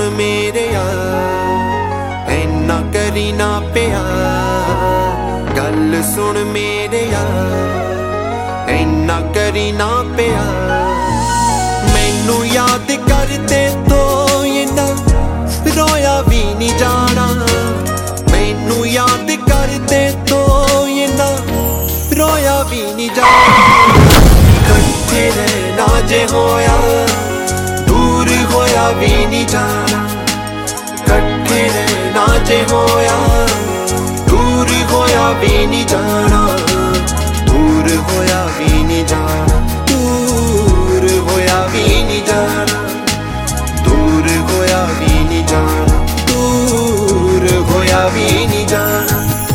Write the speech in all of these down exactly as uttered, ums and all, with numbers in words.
मेरे यार इन्ना करी ना प्यार। गल सुन मेरे यार इन्ना करी ना प्यार। मैनू याद करते तो इन्ना रोया भी नहीं जाना। मैनू याद करते तो इन्ना रोया भी नहीं जाना। कट्ठे रहना जे होया दूर होया भी नहीं जाना। कट्ठे रहना जे होया दूर होया भी नहीं जाना। दूर होया भी नहीं जाना। दूर होया भी नहीं जाना। दूर होया भी नहीं जाना। दूर होया भी नहीं जाना।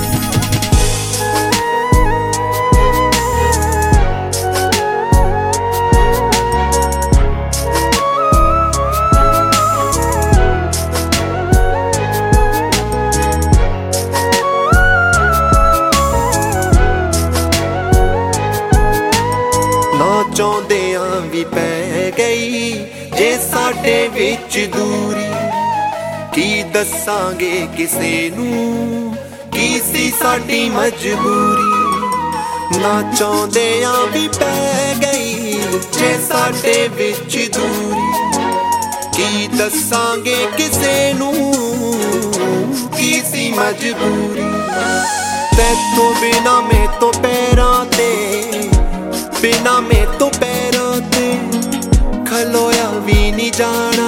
ਚਾਹੁੰਦਿਆਂ ਵੀ ਪੈ ਗਈ ਜੇ ਸਾਡੇ ਵਿੱਚ ਦੂਰੀ। ਕੀ ਦੱਸਾਂਗੇ ਕਿਸੇ ਨੂੰ ਕੀ ਸੀ ਸਾਡੀ ਮਜਬੂਰੀ। ਨਾ ਚਾਹੁੰਦਿਆਂ ਵੀ ਪੈ ਗਈ ਜੇ ਸਾਡੇ ਵਿੱਚ ਦੂਰੀ। ਕੀ ਦੱਸਾਂਗੇ ਕਿਸੇ ਨੂੰ ਕੀ ਸੀ ਮਜਬੂਰੀ। ਤੈਥੋਂ ਬਿਨਾ ਮੈਂ ਤੋਂ ਪੈਰਾਂ ਤੇ बिना में तो पैरों ते खलोया भी नहीं जाना।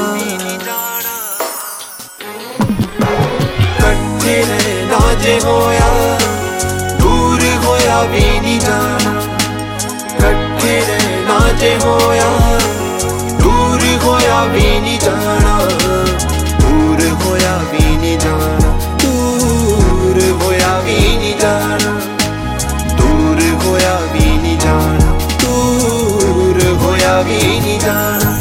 कट्ठे रहना जे होया दूर होया भी नहीं जाना। कट्ठे रहना जे होया दूर होया भी नहीं जाना। दूर होया भी नहीं जाना। दूर होया भी नहीं जाना। दूर होया भी नहीं जाना। दूर होया भी नहीं जाना।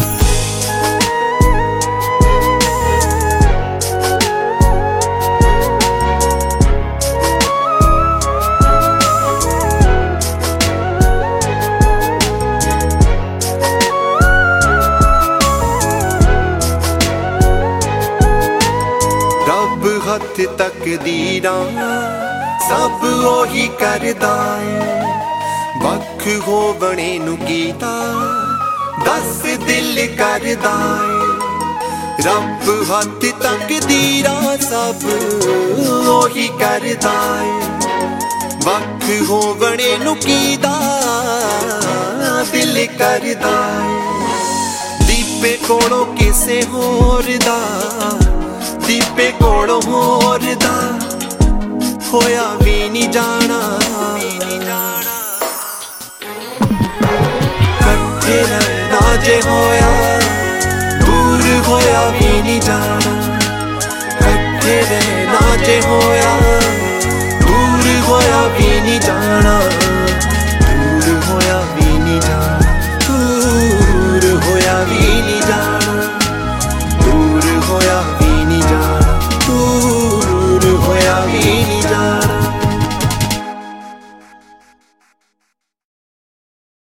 रब हथ तकदीरां सब ओही करदा है। ਵੱਖ ਹੋਵਣੇ ਨੂੰ ਕੀਤਾ ਦਸ ਦਿਲ ਕਰਦਾ ਏ। ਰੱਬ ਹੱਥ ਤਕਦੀਰਾਂ ਸਭ ਉਹੀ ਕਰਦਾ ਏ। ਵੱਖ ਹੋਵਣੇ ਨੂੰ ਕੀਤਾ ਦਿਲ ਕਰਦਾ ਏ। ਦੀਪੇ ਕੋਲੋਂ ਕਿਸੇ ਹੋਰ ਦਾ ਦੀਪੇ ਕੋਲੋਂ ਹੋਰ ਦਾ ਹੋਇਆ ਵੀ ਨਹੀਂ ਜਾਣਾ। रहना जे होया दूर होया भी नहीं जाना। कट्ठे रहना जे होया